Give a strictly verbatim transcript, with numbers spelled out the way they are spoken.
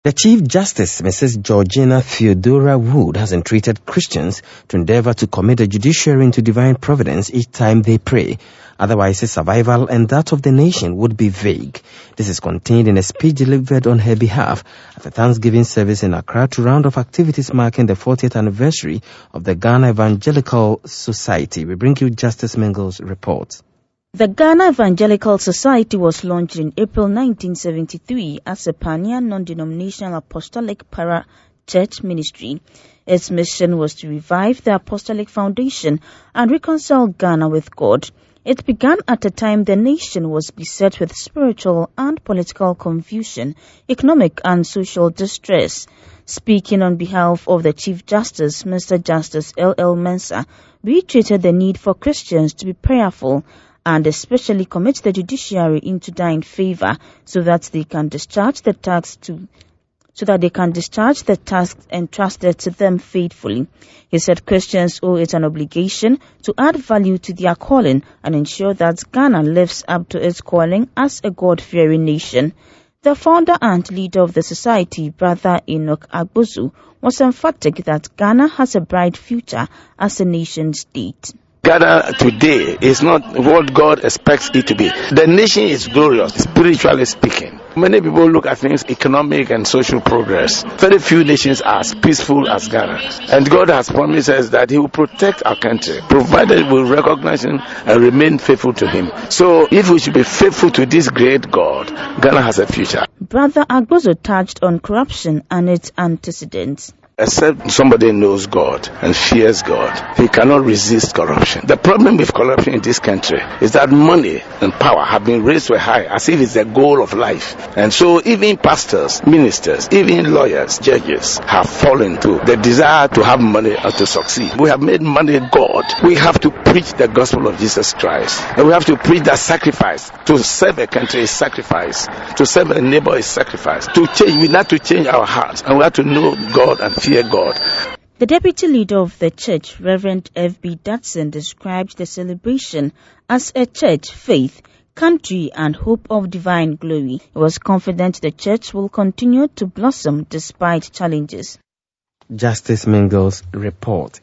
The Chief Justice, Missus Georgina Theodora Wood, has entreated Christians to endeavor to commit the judiciary into divine providence each time they pray. Otherwise, his survival and that of the nation would be vague. This is contained in a speech delivered on her behalf at the Thanksgiving service in Accra to round off activities marking the fortieth anniversary of the Ghana Evangelical Society. We bring you Justice Mingle's report. The Ghana Evangelical Society was launched in April nineteen seventy-three as a pioneer non-denominational apostolic para-church ministry. Its mission was to revive the apostolic foundation and reconcile Ghana with God. It began at a time the nation was beset with spiritual and political confusion, economic and social distress. Speaking on behalf of the Chief Justice, Mister Justice L L Mensah reiterated the need for Christians to be prayerful and especially commit the judiciary into thine favor so that they can discharge the task to so that they can discharge the tasks entrusted to them faithfully. He said Christians owe it an obligation to add value to their calling and ensure that Ghana lives up to its calling as a God-fearing nation. The founder and leader of the society, Brother Enoch Agbozu, was emphatic that Ghana has a bright future as a nation state. Ghana today is not what God expects it to be. The nation is glorious, spiritually speaking. Many people look at things, economic and social progress. Very few nations are as peaceful as Ghana. And God has promised us that He will protect our country, provided we recognize Him and remain faithful to Him. So if we should be faithful to this great God, Ghana has a future. Brother Agbozu touched on corruption and its antecedents. Except somebody knows God and fears God, he cannot resist corruption. The problem with corruption in this country is that money and power have been raised to a high as if it's the goal of life. And so even pastors, ministers, even lawyers, judges have fallen to the desire to have money and to succeed. We have made money God. We have to preach the gospel of Jesus Christ. And we have to preach that sacrifice. To serve a country is sacrifice. To serve a neighbor is sacrifice. To change, we have to change our hearts. And we have to know God and fear God. The deputy leader of the church, Reverend F B Datson, described the celebration as a church, faith, country, and hope of divine glory. He was confident the church will continue to blossom despite challenges. Justice Mingle's report.